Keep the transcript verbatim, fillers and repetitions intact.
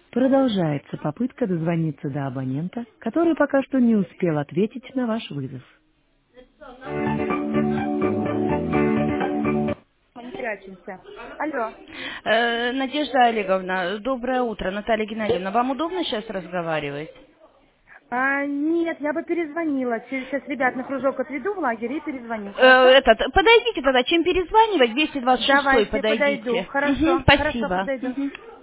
Продолжается попытка дозвониться до абонента, который пока что не успел ответить на ваш вызов. Мы не прячемся. Алло. Э, Надежда Олеговна, доброе утро. Наталья Геннадьевна, вам удобно сейчас разговаривать? А, нет, я бы перезвонила. Сейчас ребят на кружок отведу в лагерь и перезвоню, Э, хорошо? этот, подойдите тогда, чем перезванивать, двести двадцать шесть Давайте, подойду. подойдите. Мгм, Хорошо, хорошо, спасибо. подойду. Мгм.